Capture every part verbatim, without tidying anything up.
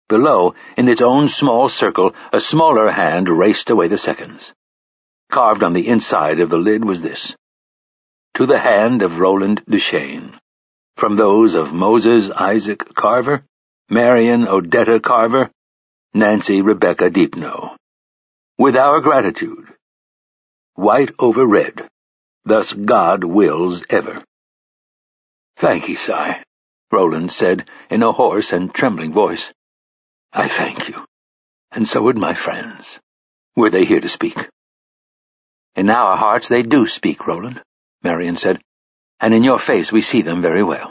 Below, in its own small circle, a smaller hand raced away the seconds. Carved on the inside of the lid was this: "To the hand of Roland Duchesne, from those of Moses Isaac Carver, Marion Odetta Carver, Nancy Rebecca Deepno. With our gratitude. White over red. Thus God wills ever." "Thank you, Si," Roland said in a hoarse and trembling voice. "I thank you, and so would my friends, were they here to speak." "In our hearts they do speak, Roland," Marion said, "and in your face we see them very well."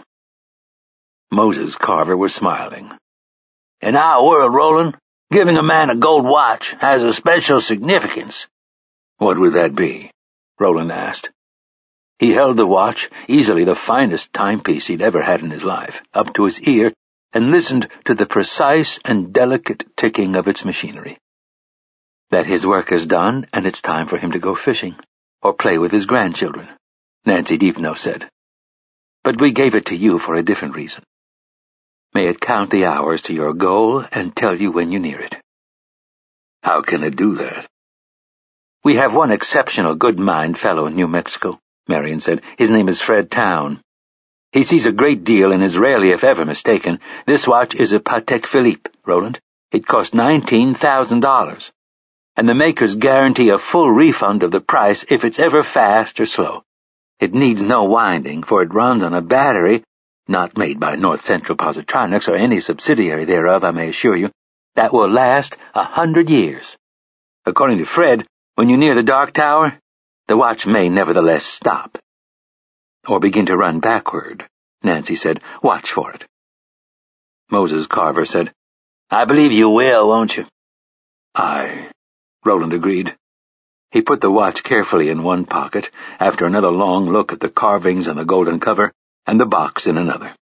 Moses Carver was smiling. "In our world, Roland, giving a man a gold watch has a special significance." "What would that be?" Roland asked. He held the watch, easily the finest timepiece he'd ever had in his life, up to his ear, and listened to the precise and delicate ticking of its machinery. "That his work is done, and it's time for him to go fishing, or play with his grandchildren," Nancy Deepno said. "But we gave it to you for a different reason. May it count the hours to your goal and tell you when you're near it." "How can it do that?" "We have one exceptional good-mind fellow in New Mexico," Marion said. "His name is Fred Town. He sees a great deal and is rarely, if ever, mistaken. This watch is a Patek Philippe, Roland. It cost nineteen thousand dollars, and the makers guarantee a full refund of the price if it's ever fast or slow. It needs no winding, for it runs on a battery, not made by North Central Positronics or any subsidiary thereof, I may assure you, that will last a hundred years. According to Fred, when you're near the Dark Tower, the watch may nevertheless stop." "Or begin to run backward," Nancy said. "Watch for it." Moses Carver said, "I believe you will, won't you?" "Aye," Roland agreed. He put the watch carefully in one pocket, after another long look at the carvings on the golden cover, and the box in another.